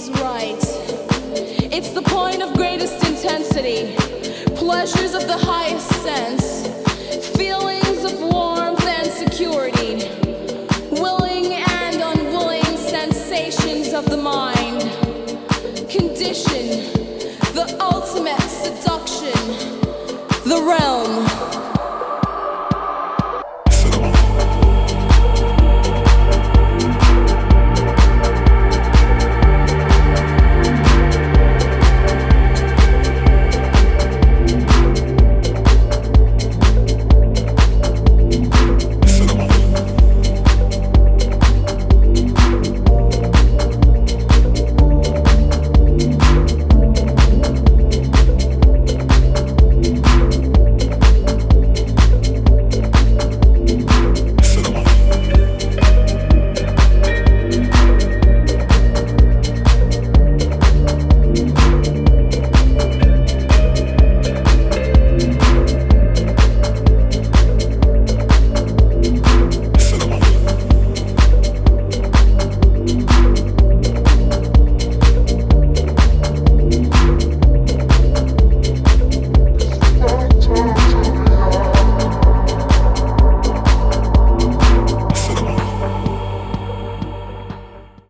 is right. It's the point of greatest intensity, pleasures of the highest sense, feelings of warmth and security, willing and unwilling sensations of the mind, condition, the ultimate seduction, the realm.